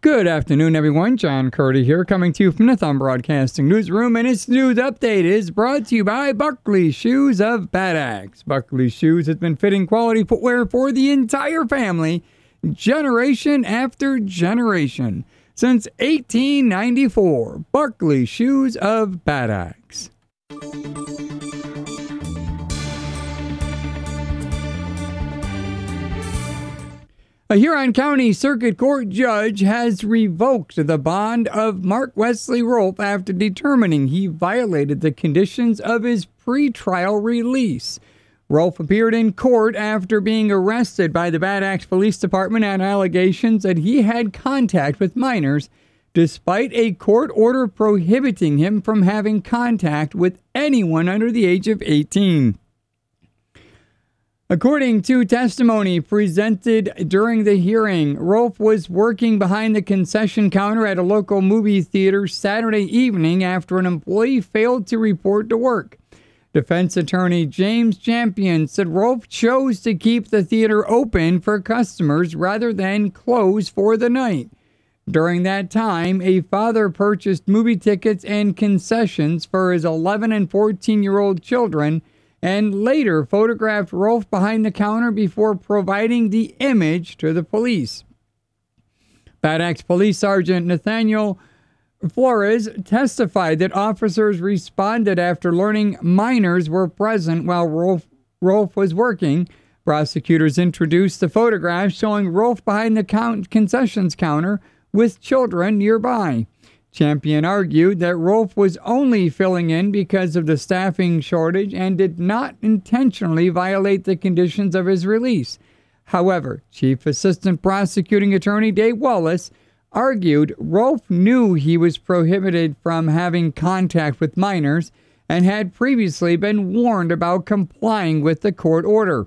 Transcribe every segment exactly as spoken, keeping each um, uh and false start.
Good afternoon, everyone. John Curdy here, coming to you from the Thumb Broadcasting Newsroom, and its news update is brought to you by Buckley Shoes of Bad Axe. Buckley Shoes has been fitting quality footwear for the entire family, generation after generation. Since eighteen ninety-four, Buckley Shoes of Bad Axe. A Huron County Circuit Court judge has revoked the bond of Mark Wesley Rolfe after determining he violated the conditions of his pretrial release. Rolfe appeared in court after being arrested by the Bad Axe Police Department on allegations that he had contact with minors, despite a court order prohibiting him from having contact with anyone under the age of eighteen. According to testimony presented during the hearing, Rolfe was working behind the concession counter at a local movie theater Saturday evening after an employee failed to report to work. Defense attorney James Champion said Rolfe chose to keep the theater open for customers rather than close for the night. During that time, a father purchased movie tickets and concessions for his eleven and fourteen-year-old children and later photographed Rolfe behind the counter before providing the image to the police. Bad Axe Police Sergeant Nathaniel Flores testified that officers responded after learning minors were present while Rolfe, Rolfe was working. Prosecutors introduced the photograph showing Rolfe behind the count, concessions counter with children nearby. Champion argued that Rolfe was only filling in because of the staffing shortage and did not intentionally violate the conditions of his release. However, Chief Assistant Prosecuting Attorney Dave Wallace argued Rolfe knew he was prohibited from having contact with minors and had previously been warned about complying with the court order.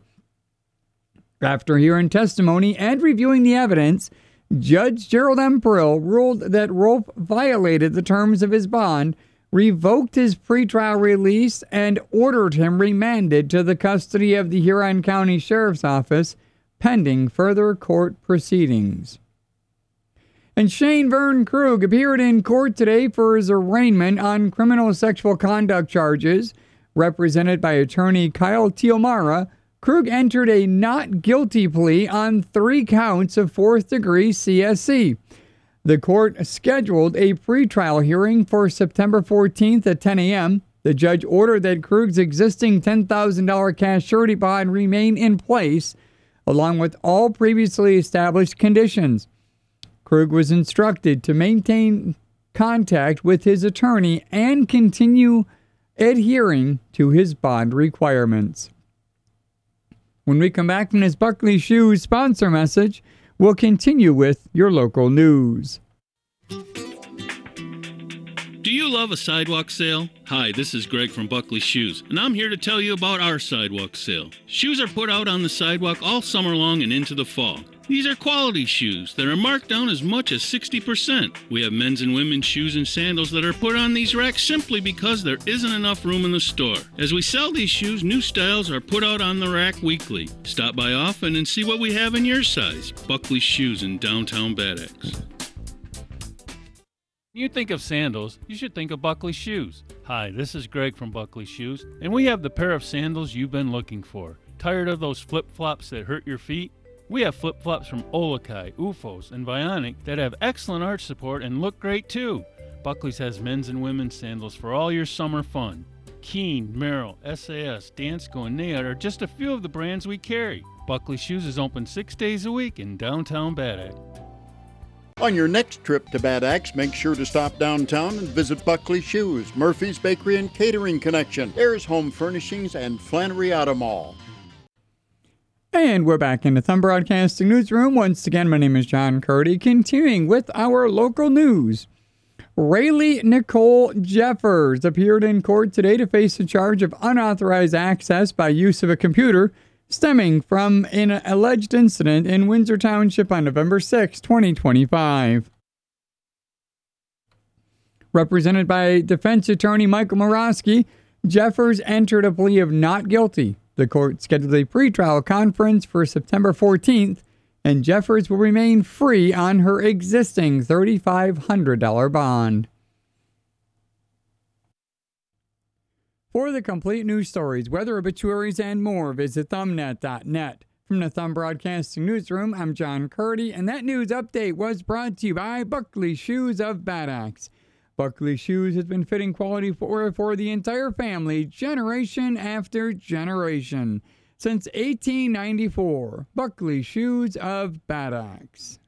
After hearing testimony and reviewing the evidence, Judge Gerald M. Prill ruled that Rolfe violated the terms of his bond, revoked his pretrial release, and ordered him remanded to the custody of the Huron County Sheriff's Office, pending further court proceedings. And Shane Vern Krug appeared in court today for his arraignment on criminal sexual conduct charges. Represented by attorney Kyle Tiomara, Krug entered a not guilty plea on three counts of fourth-degree C S C. The court scheduled a pretrial hearing for September fourteenth at ten a.m. The judge ordered that Krug's existing ten thousand dollars cash surety bond remain in place, along with all previously established conditions. Krug was instructed to maintain contact with his attorney and continue adhering to his bond requirements. When we come back from this Buckley Shoes sponsor message, we'll continue with your local news. Do you love a sidewalk sale? Hi, this is Greg from Buckley Shoes, and I'm here to tell you about our sidewalk sale. Shoes are put out on the sidewalk all summer long and into the fall. These are quality shoes that are marked down as much as sixty percent. We have men's and women's shoes and sandals that are put on these racks simply because there isn't enough room in the store. As we sell these shoes, new styles are put out on the rack weekly. Stop by often and see what we have in your size. Buckley Shoes in downtown Bad Axe. When you think of sandals, you should think of Buckley Shoes. Hi, this is Greg from Buckley Shoes, and we have the pair of sandals you've been looking for. Tired of those flip-flops that hurt your feet? We have flip-flops from Olokai, U F Os, and Vionic that have excellent arch support and look great too. Buckley's has men's and women's sandals for all your summer fun. Keen, Merrill, S A S, Dansko, and Nayad are just a few of the brands we carry. Buckley Shoes is open six days a week in downtown Bad Axe. On your next trip to Bad Axe, make sure to stop downtown and visit Buckley Shoes, Murphy's Bakery and Catering Connection, Ayers Home Furnishings, and Flannery Auto Mall. And we're back in the Thumb Broadcasting Newsroom. Once again, my name is John Curdy, continuing with our local news. Rayleigh Nicole Jeffers appeared in court today to face a charge of unauthorized access by use of a computer stemming from an alleged incident in Windsor Township on November sixth, twenty twenty-five. Represented by defense attorney Michael Morosky, Jeffers entered a plea of not guilty. The court scheduled a pretrial conference for September fourteenth and Jeffers will remain free on her existing three thousand five hundred dollars bond. For the complete news stories, weather obituaries, and more, visit thumbnet dot net. From the Thumb Broadcasting Newsroom, I'm John Curdy, and that news update was brought to you by Buckley Shoes of Bad Axe. Buckley Shoes has been fitting quality footwear for the entire family, generation after generation. Since eighteen ninety-four, Buckley Shoes of Bad Axe.